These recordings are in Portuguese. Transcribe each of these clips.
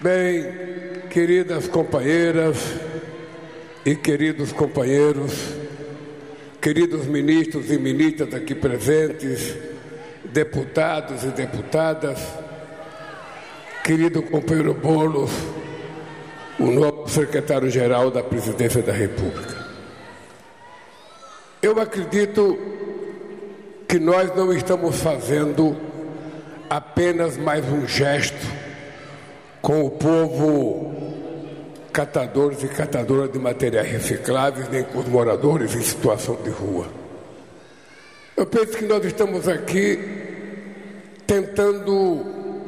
Bem, queridas companheiras e queridos companheiros, queridos ministros e ministras aqui presentes, deputados e deputadas, querido companheiro Boulos, o novo secretário-geral da Presidência da República. Eu acredito que nós não estamos fazendo apenas mais um gesto com o povo catadores e catadoras de materiais recicláveis, nem com os moradores em situação de rua. Eu penso que nós estamos aqui tentando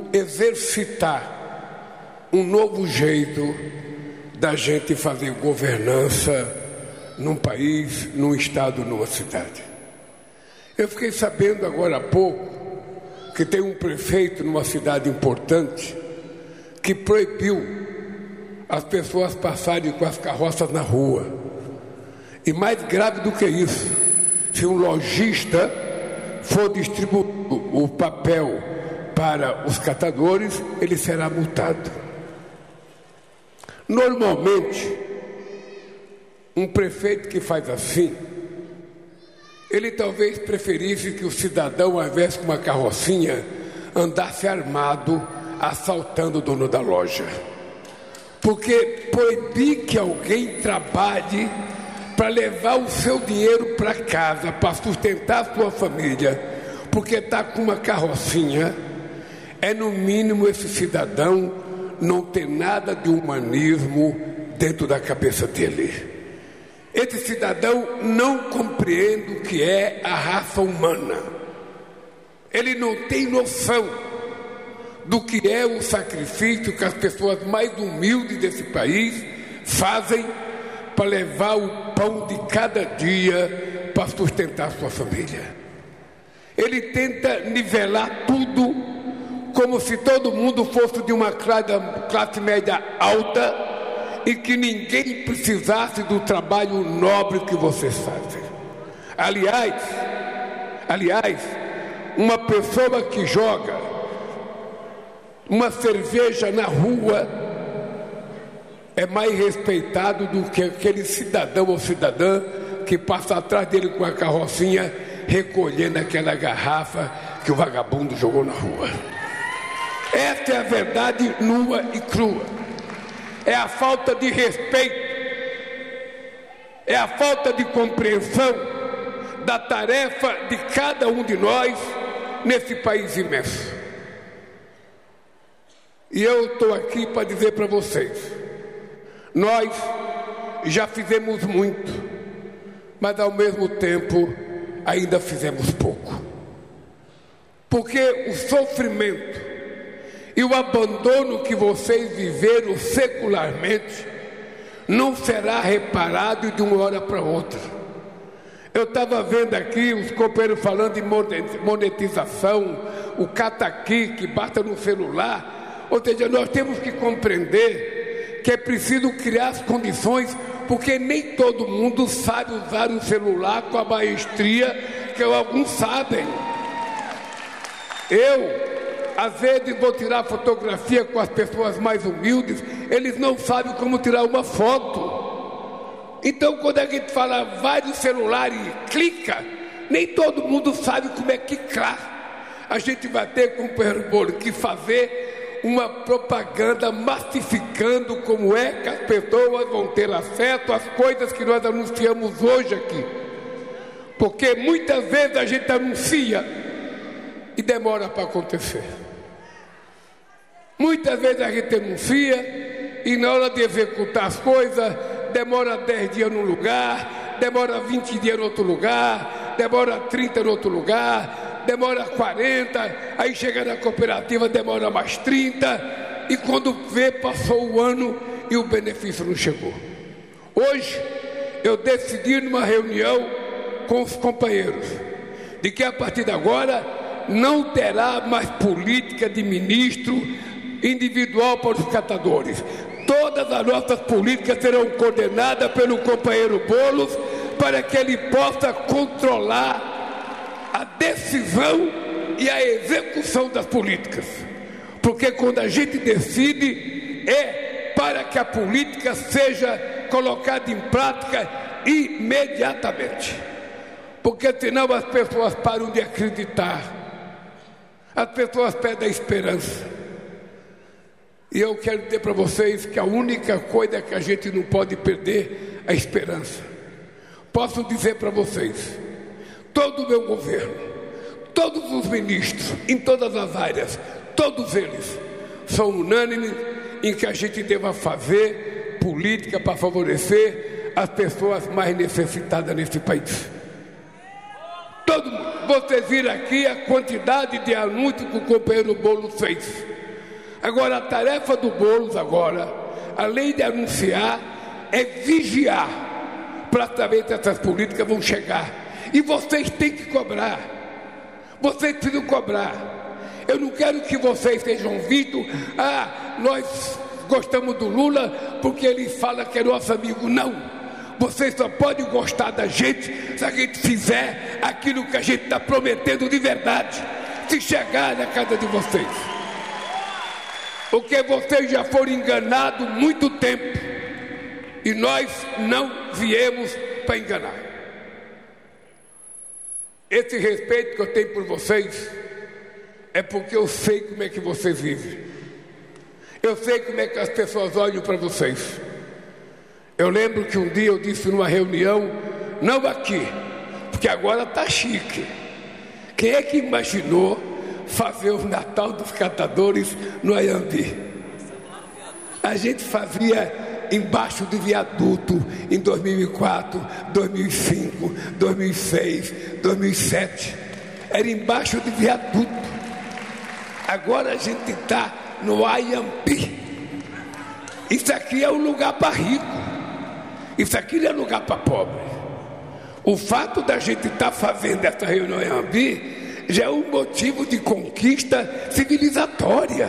exercitar um novo jeito da gente fazer governança num país, num estado, numa cidade. Eu fiquei sabendo agora há pouco que tem um prefeito numa cidade importante que proibiu as pessoas passarem com as carroças na rua. E mais grave do que isso, se um lojista for distribuir o papel para os catadores, ele será multado. Normalmente, um prefeito que faz assim, ele talvez preferisse que o cidadão, ao invés de uma carrocinha, andasse armado, assaltando o dono da loja. Porque proibir que alguém trabalhe para levar o seu dinheiro para casa, para sustentar a sua família, porque está com uma carrocinha, é no mínimo esse cidadão não ter nada de humanismo dentro da cabeça dele. Esse cidadão não compreende o que é a raça humana. Ele não tem noção do que é o sacrifício que as pessoas mais humildes desse país fazem para levar o pão de cada dia para sustentar sua família. Ele tenta nivelar tudo como se todo mundo fosse de uma classe média alta e que ninguém precisasse do trabalho nobre que vocês fazem. Aliás, uma pessoa que joga uma cerveja na rua é mais respeitado do que aquele cidadão ou cidadã que passa atrás dele com a carrocinha recolhendo aquela garrafa que o vagabundo jogou na rua. Essa é a verdade nua e crua. É a falta de respeito, é a falta de compreensão da tarefa de cada um de nós nesse país imenso. E eu estou aqui para dizer para vocês, nós já fizemos muito, mas ao mesmo tempo ainda fizemos pouco. Porque o sofrimento e o abandono que vocês viveram secularmente não será reparado de uma hora para outra. Eu estava vendo aqui os companheiros falando de monetização, o cataqui que basta no celular. Ou seja, nós temos que compreender que é preciso criar as condições, porque nem todo mundo sabe usar o celular com a maestria que alguns sabem. Às vezes, vou tirar fotografia com as pessoas mais humildes, eles não sabem como tirar uma foto. Então, quando a gente fala vai no celular e clica, nem todo mundo sabe como é que clicar. A gente vai ter, companheiro Boulos, que fazer uma propaganda massificando como é que as pessoas vão ter acesso às coisas que nós anunciamos hoje aqui. Porque muitas vezes a gente anuncia e demora para acontecer. Muitas vezes a gente anuncia e na hora de executar as coisas demora 10 dias num lugar, demora 20 dias em outro lugar, demora 30 em outro lugar, demora 40, aí chega na cooperativa, demora mais 30, e quando vê, passou o ano e o benefício não chegou. Hoje, eu decidi numa reunião com os companheiros, de que a partir de agora, não terá mais política de ministro individual para os catadores. Todas as nossas políticas serão coordenadas pelo companheiro Boulos, para que ele possa controlar a decisão e a execução das políticas. Porque quando a gente decide, é para que a política seja colocada em prática imediatamente, porque senão as pessoas param de acreditar, as pessoas perdem a esperança. E eu quero dizer para vocês que a única coisa que a gente não pode perder é a esperança. Posso dizer para vocês, todo o meu governo, todos os ministros, em todas as áreas, todos eles são unânimes em que a gente deva fazer política para favorecer as pessoas mais necessitadas nesse país. Todo mundo. Vocês viram aqui a quantidade de anúncios que o companheiro Boulos fez. Agora, a tarefa do Boulos agora, além de anunciar, é vigiar para saber se essas políticas vão chegar. E vocês têm que cobrar. Vocês precisam cobrar. Eu não quero que vocês sejam vistos, nós gostamos do Lula porque ele fala que é nosso amigo. Não. Vocês só podem gostar da gente se a gente fizer aquilo que a gente está prometendo de verdade. Se chegar na casa de vocês. Porque vocês já foram enganados muito tempo. E nós não viemos para enganar. Esse respeito que eu tenho por vocês é porque eu sei como é que vocês vivem. Eu sei como é que as pessoas olham para vocês. Eu lembro que um dia eu disse numa reunião, não aqui, porque agora está chique. Quem é que imaginou fazer o Natal dos Catadores no Anhembi? A gente fazia embaixo do viaduto em 2004, 2005, 2006, 2007. Era embaixo do viaduto. Agora a gente está no Anhembi. Isso aqui é um lugar para rico. Isso aqui não é lugar para pobre. O fato da gente estar fazendo essa reunião em Anhembi já é um motivo de conquista civilizatória.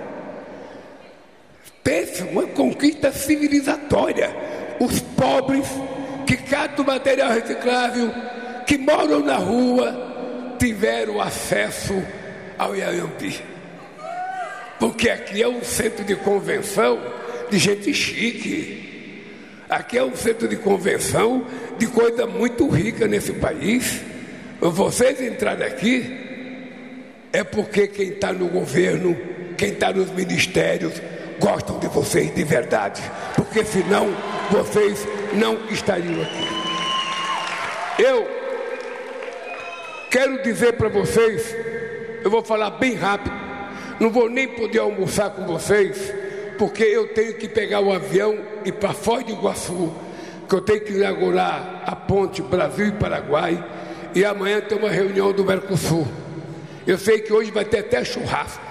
Pense, uma conquista civilizatória. Os pobres que catam material reciclável, que moram na rua, tiveram acesso ao Anhembi. Porque aqui é um centro de convenção de gente chique. Aqui é um centro de convenção de coisa muito rica nesse país. Vocês entrarem aqui é porque quem está no governo, quem está nos ministérios, gostam de vocês de verdade. Porque senão vocês não estariam aqui. Eu quero dizer para vocês, eu vou falar bem rápido, não vou nem poder almoçar com vocês, porque eu tenho que pegar o avião e ir para Foz do Iguaçu, que eu tenho que inaugurar a ponte Brasil e Paraguai, e amanhã tem uma reunião do Mercosul. Eu sei que hoje vai ter até churrasco.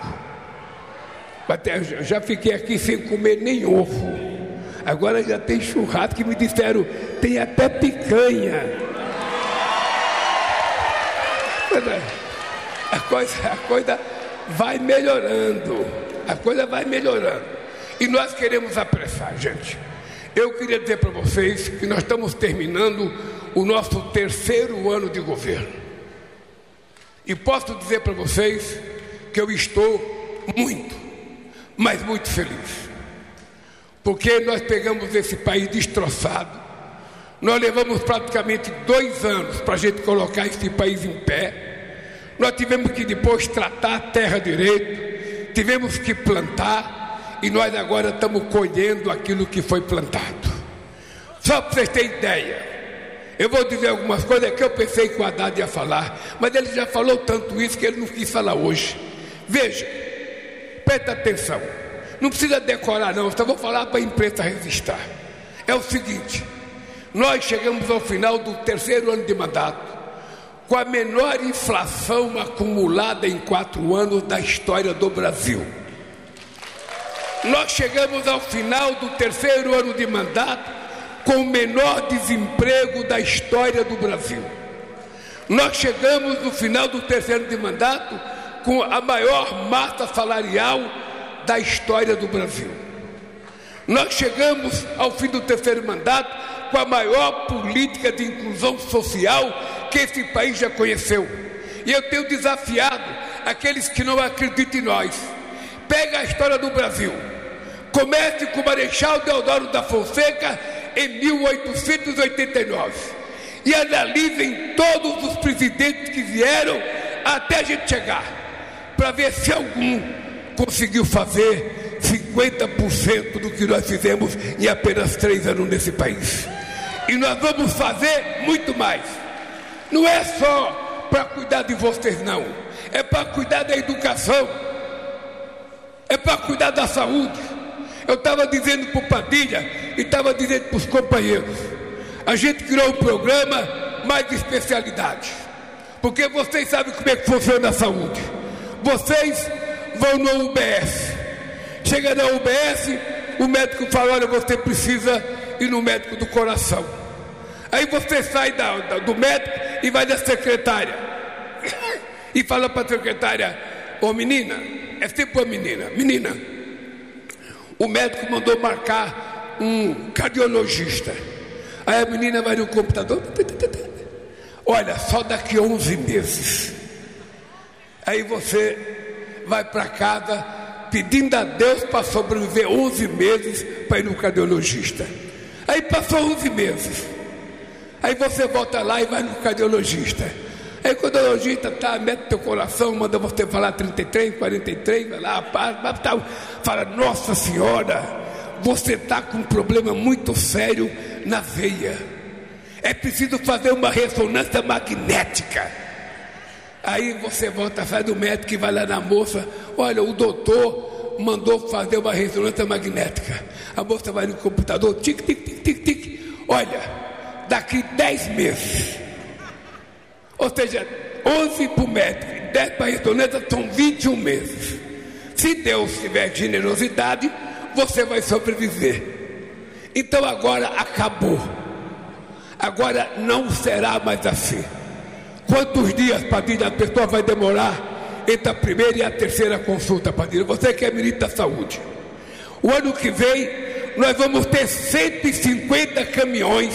Já fiquei aqui sem comer nem ovo. Agora já tem churrasco, e me disseram, tem até picanha. A coisa vai melhorando. A coisa vai melhorando. E nós queremos apressar, gente. Eu queria dizer para vocês que nós estamos terminando o nosso 3º ano de governo. E posso dizer para vocês que eu estou muito, mas muito feliz. Porque nós pegamos esse país destroçado. Nós levamos praticamente 2 anos para a gente colocar esse país em pé. Nós tivemos que depois tratar a terra direito. Tivemos que plantar. E nós agora estamos colhendo aquilo que foi plantado. Só para vocês terem ideia, eu vou dizer algumas coisas que eu pensei que o Haddad ia falar, mas ele já falou tanto isso que ele não quis falar hoje. Veja, presta atenção, não precisa decorar não, só vou falar para a imprensa registrar. É o seguinte, nós chegamos ao final do 3º ano de mandato com a menor inflação acumulada em 4 anos da história do Brasil. Nós chegamos ao final do 3º ano de mandato com o menor desemprego da história do Brasil. Nós chegamos no final do 3º ano de mandato com a maior massa salarial da história do Brasil. Nós chegamos ao fim do 3º mandato com a maior política de inclusão social que esse país já conheceu. E eu tenho desafiado aqueles que não acreditam em nós. Pega a história do Brasil. Comece com o Marechal Deodoro da Fonseca em 1889 e analisem todos os presidentes que vieram até a gente chegar, para ver se algum conseguiu fazer 50% do que nós fizemos em apenas 3 anos nesse país. E nós vamos fazer muito mais. Não é só para cuidar de vocês, não. É para cuidar da educação. É para cuidar da saúde. Eu estava dizendo para o Padilha e estava dizendo para os companheiros. A gente criou um programa mais de especialidades. Porque vocês sabem como é que funciona a saúde. Vocês vão no UBS. Chega na UBS, o médico fala, olha, você precisa ir no médico do coração. Aí você sai do médico e vai da secretária. E fala para a secretária, ô menina, é sempre uma menina, menina, o médico mandou marcar um cardiologista. Aí a menina vai no computador, olha, só daqui a 11 meses. Aí você vai para casa pedindo a Deus para sobreviver 11 meses para ir no cardiologista. Aí passou 11 meses. Aí você volta lá e vai no cardiologista. Aí o cardiologista mete teu coração, manda você falar 33, 43, vai lá, fala, nossa senhora, você está com um problema muito sério na veia. É preciso fazer uma ressonância magnética. Aí você volta, sai do médico e vai lá na moça, olha, o doutor mandou fazer uma ressonância magnética. A moça vai no computador, tic, tic, tic, tic, tic. Olha, daqui 10 meses. Ou seja, 11 para o médico e 10 para a ressonância, são 21 meses. Se Deus tiver generosidade, você vai sobreviver. Então agora acabou. Agora não será mais assim. Quantos dias, Padilha, a pessoa vai demorar entre a primeira e a terceira consulta, Padilha? Você que é ministro da Saúde. O ano que vem, nós vamos ter 150 caminhões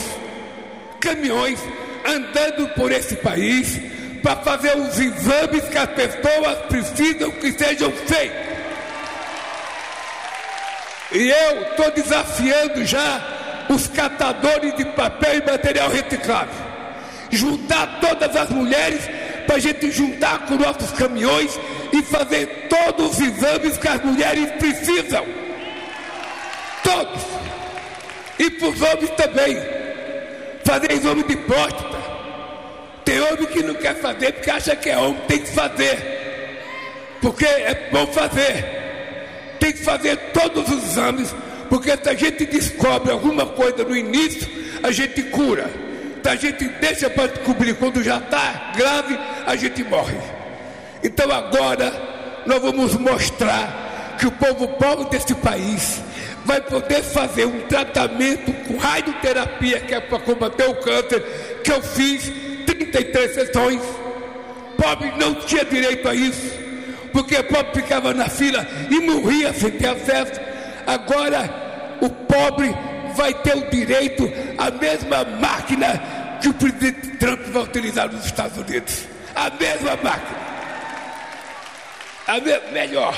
andando por esse país para fazer os exames que as pessoas precisam que sejam feitos. E eu estou desafiando já os catadores de papel e material reciclável. Juntar todas as mulheres para a gente juntar com nossos caminhões e fazer todos os exames que as mulheres precisam. Todos. E para os homens também. Fazer exame de próstata. Tem homem que não quer fazer porque acha que é homem, tem que fazer. Porque é bom fazer. Tem que fazer todos os exames, porque se a gente descobre alguma coisa no início, a gente cura. Se a gente deixa para descobrir quando já está grave, a gente morre. Então agora nós vamos mostrar que o povo pobre desse país vai poder fazer um tratamento com radioterapia, que é para combater o câncer, que eu fiz 33 sessões. Pobre não tinha direito a isso, porque pobre ficava na fila e morria sem ter acesso. Agora o pobre vai ter o direito à mesma máquina que o presidente Trump vai utilizar nos Estados Unidos. A mesma máquina. Melhor.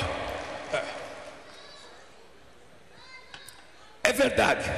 É verdade.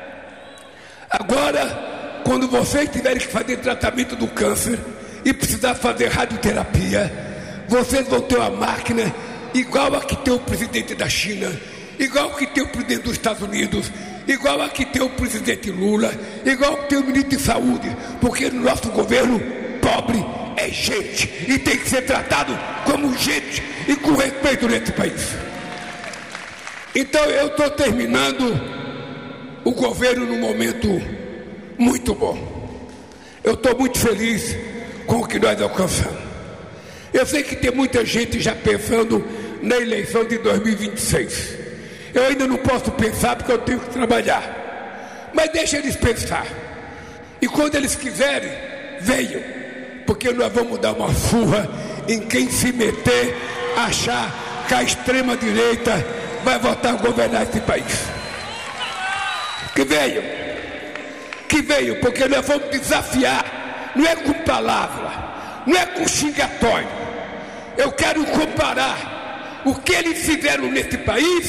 Agora, quando vocês tiverem que fazer tratamento do câncer e precisar fazer radioterapia, vocês vão ter uma máquina igual a que tem o presidente da China, igual a que tem o presidente dos Estados Unidos, igual a que tem o presidente Lula, igual a que tem o ministro de Saúde, porque no nosso governo, pobre é gente e tem que ser tratado como gente e com respeito nesse país. Então eu estou terminando o governo num momento muito bom. Eu estou muito feliz com o que nós alcançamos. Eu sei que tem muita gente já pensando na eleição de 2026. Eu ainda não posso pensar porque eu tenho que trabalhar. Mas deixa eles pensar. E quando eles quiserem, venham. Porque nós vamos dar uma surra em quem se meter, achar que a extrema-direita vai voltar a governar esse país. Que venham. Que venham, porque nós vamos desafiar. Não é com palavra, não é com xingatório. Eu quero comparar o que eles fizeram nesse país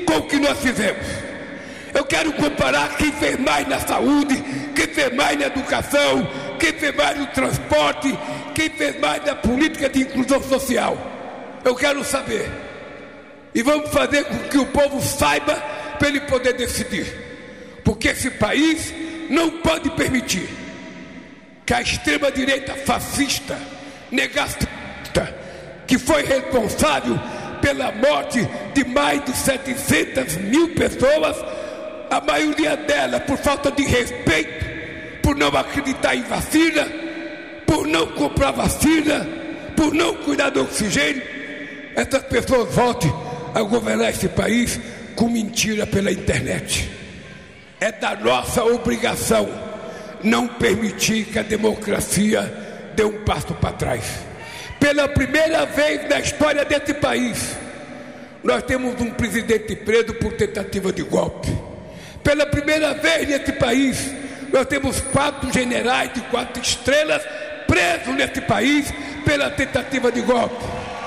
com o que nós fizemos. Eu quero comparar quem fez mais na saúde, quem fez mais na educação, quem fez mais no transporte, quem fez mais na política de inclusão social. Eu quero saber. E vamos fazer com que o povo saiba para ele poder decidir. Porque esse país não pode permitir que a extrema-direita fascista, negacionista, que foi responsável pela morte de mais de 700 mil pessoas, a maioria delas por falta de respeito, por não acreditar em vacina, por não comprar vacina, por não cuidar do oxigênio, essas pessoas voltem a governar esse país com mentira pela internet. É da nossa obrigação não permitir que a democracia dê um passo para trás. Pela primeira vez na história desse país, nós temos um presidente preso por tentativa de golpe. Pela primeira vez nesse país, nós temos 4 generais de 4 estrelas presos nesse país pela tentativa de golpe.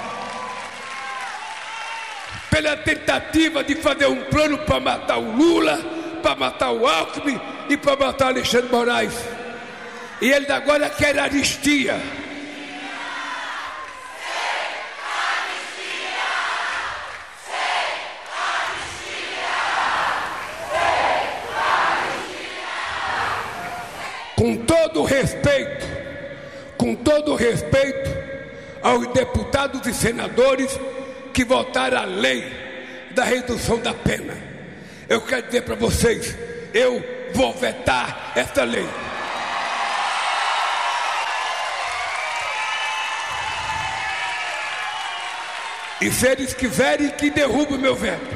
Pela tentativa de fazer um plano para matar o Lula, para matar o Alckmin e para matar o Alexandre de Moraes. E eles agora querem anistia. Com todo respeito aos deputados e senadores que votaram a lei da redução da pena, eu quero dizer para vocês, eu vou vetar essa lei. E se eles quiserem que derrube o meu veto,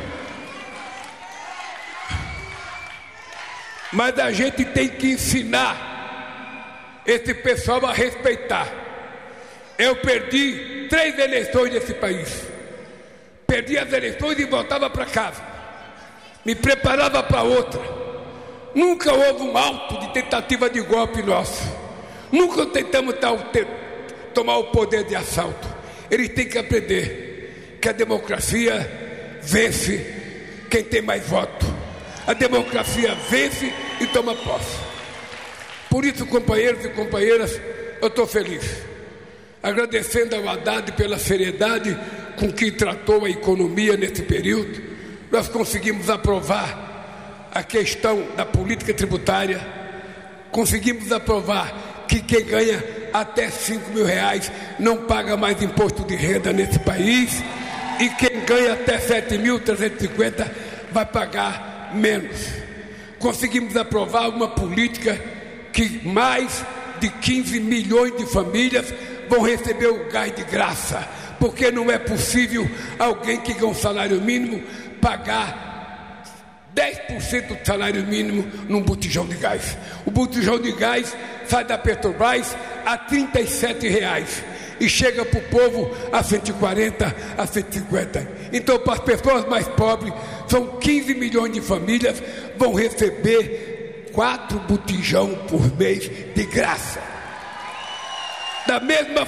mas a gente tem que ensinar esse pessoal a respeitar. Eu perdi 3 eleições nesse país. Perdi as eleições e voltava para casa. Me preparava para outra. Nunca houve um auto de tentativa de golpe nosso. Nunca tentamos tomar o poder de assalto. Eles têm que aprender que a democracia vence quem tem mais voto. A democracia vence e toma posse. Por isso, companheiros e companheiras, eu estou feliz. Agradecendo ao Haddad pela seriedade com que tratou a economia nesse período, nós conseguimos aprovar a questão da política tributária, conseguimos aprovar que quem ganha até 5 mil reais não paga mais imposto de renda nesse país, e quem ganha até 7.350 vai pagar menos. Conseguimos aprovar uma política que mais de 15 milhões de famílias vão receber o gás de graça, porque não é possível alguém que ganha um salário mínimo pagar 10% do salário mínimo num botijão de gás. O botijão de gás sai da Petrobras a R$37 e chega para o povo a 140, a 150. Então, para as pessoas mais pobres, são 15 milhões de famílias vão receber 4 botijão por mês de graça. Da mesma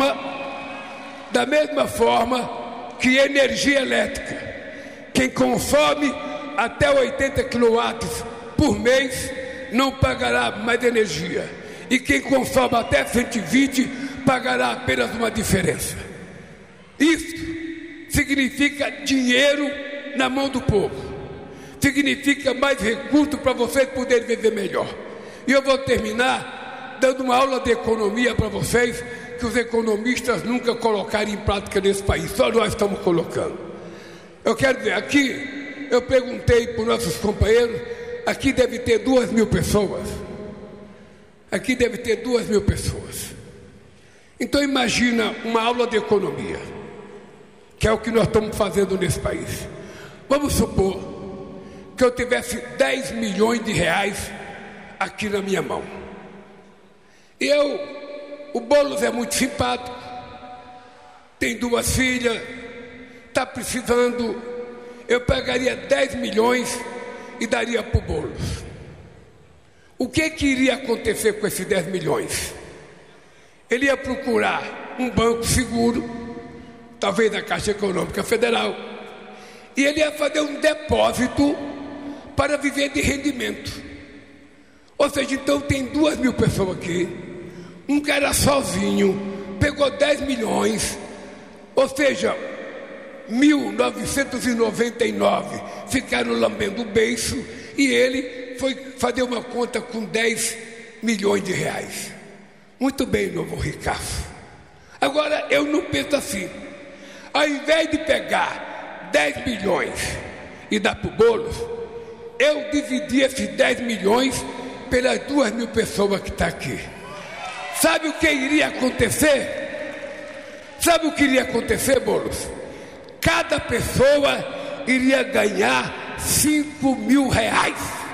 forma que energia elétrica, quem consome até 80 kW por mês não pagará mais energia, e quem consome até 120 pagará apenas uma diferença. Isso significa dinheiro na mão do povo, significa mais recursos para vocês poderem viver melhor. E eu vou terminar dando uma aula de economia para vocês, que os economistas nunca colocaram em prática nesse país, só nós estamos colocando. Eu quero dizer, aqui eu perguntei para os nossos companheiros, aqui deve ter 2.000 pessoas. Aqui deve ter 2.000 pessoas. Então imagina uma aula de economia, que é o que nós estamos fazendo nesse país. Vamos supor que eu tivesse 10 milhões de reais aqui na minha mão. E o Boulos é muito simpático, tem 2 filhas, está precisando, eu pegaria 10 milhões e daria para o Boulos. O que iria acontecer com esses 10 milhões? Ele ia procurar um banco seguro, talvez a Caixa Econômica Federal, E ele ia fazer um depósito para viver de rendimento. Ou seja, então tem 2.000 pessoas aqui. Um cara sozinho pegou 10 milhões. Ou seja, 1.999 ficaram lambendo o beiço. E ele foi fazer uma conta com 10 milhões de reais. Muito bem, novo ricaço. Agora, eu não penso assim. Ao invés de pegar 10 milhões e dar para o Boulos, eu dividi esses 10 milhões pelas 2.000 pessoas que estão aqui. Sabe o que iria acontecer? Sabe o que iria acontecer, Boulos? Cada pessoa iria ganhar 5.000 reais.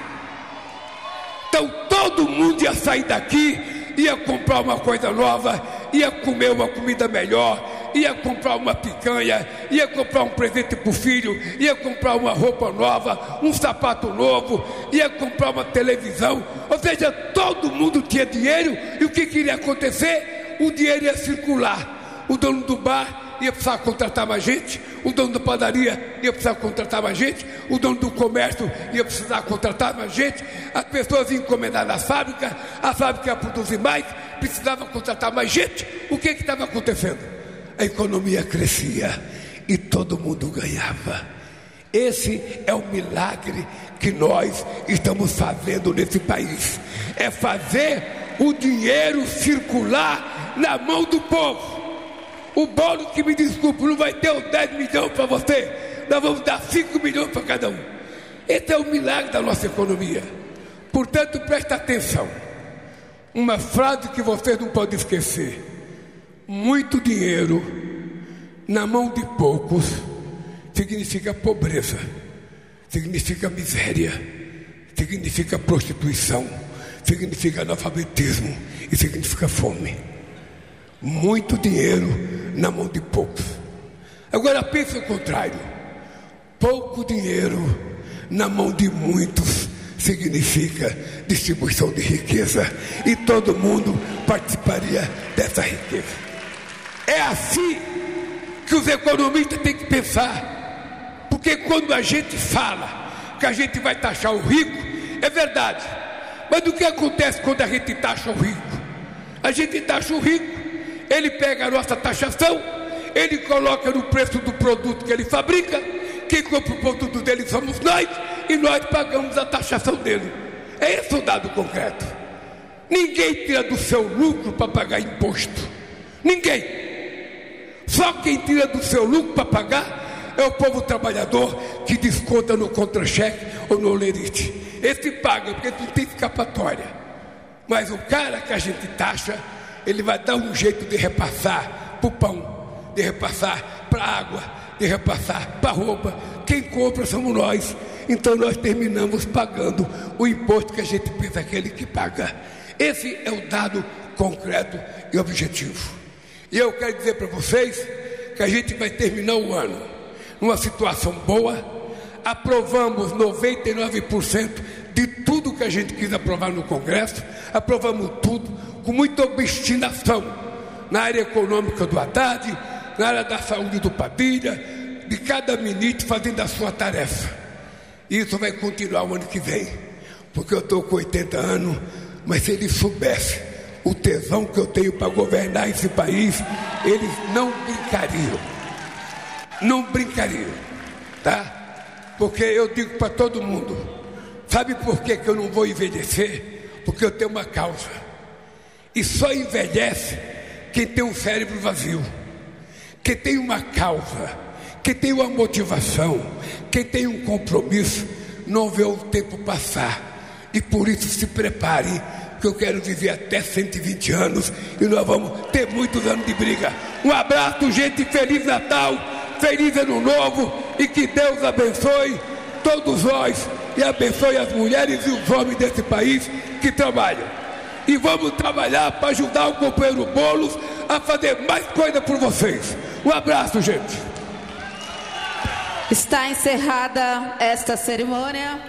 Então todo mundo ia sair daqui, ia comprar uma coisa nova, ia comer uma comida melhor, ia comprar uma picanha, ia comprar um presente para o filho, ia comprar uma roupa nova, um sapato novo, ia comprar uma televisão. Ou seja, todo mundo tinha dinheiro. E o que iria acontecer? O dinheiro ia circular. O dono do bar ia precisar contratar mais gente, o dono da padaria ia precisar contratar mais gente, o dono do comércio ia precisar contratar mais gente, as pessoas iam encomendar na fábrica, a fábrica ia produzir mais, precisava contratar mais gente. O que estava acontecendo? A economia crescia e todo mundo ganhava. Esse é o milagre que nós estamos fazendo nesse país. É fazer o dinheiro circular na mão do povo. O Boulos, que me desculpe, não vai ter os 10 milhões para você. Nós vamos dar 5 milhões para cada um. Esse é o milagre da nossa economia. Portanto, presta atenção. Uma frase que vocês não podem esquecer: muito dinheiro na mão de poucos significa pobreza, significa miséria, significa prostituição, significa analfabetismo e significa fome. Muito dinheiro na mão de poucos. Agora pense o contrário: pouco dinheiro na mão de muitos significa distribuição de riqueza, e todo mundo participaria dessa riqueza. É assim que os economistas têm que pensar. Porque quando a gente fala que a gente vai taxar o rico, é verdade. Mas o que acontece quando a gente taxa o rico? A gente taxa o rico, ele pega a nossa taxação, ele coloca no preço do produto que ele fabrica. Quem compra o produto dele somos nós, e nós pagamos a taxação dele. É esse o dado concreto. Ninguém tira do seu lucro para pagar imposto. Ninguém. Só quem tira do seu lucro para pagar é o povo trabalhador, que desconta no contra-cheque ou no olerite. Esse paga porque não tem escapatória. Mas o cara que a gente taxa, ele vai dar um jeito de repassar para o pão, de repassar para a água, de repassar para a roupa. Quem compra somos nós. Então nós terminamos pagando o imposto que a gente pensa que é ele que paga. Esse é o dado concreto e objetivo. E eu quero dizer para vocês que a gente vai terminar o ano numa situação boa. Aprovamos 99% de tudo que a gente quis aprovar no Congresso. Aprovamos tudo com muita obstinação na área econômica do Haddad, na área da saúde do Padilha, de cada ministro fazendo a sua tarefa. E isso vai continuar o ano que vem, porque eu estou com 80 anos, mas se eles soubessem o tesão que eu tenho para governar esse país, eles não brincariam. Não brincariam, tá? Porque eu digo para todo mundo: sabe por que eu não vou envelhecer? Porque eu tenho uma causa. E só envelhece quem tem um cérebro vazio, quem tem uma causa, quem tem uma motivação, quem tem um compromisso. Não vê o tempo passar. E por isso se prepare, que eu quero viver até 120 anos e nós vamos ter muitos anos de briga. Um abraço, gente. Feliz Natal, feliz Ano Novo, e que Deus abençoe todos nós e abençoe as mulheres e os homens desse país que trabalham. E vamos trabalhar para ajudar o companheiro Boulos a fazer mais coisa por vocês. Um abraço, gente. Está encerrada esta cerimônia.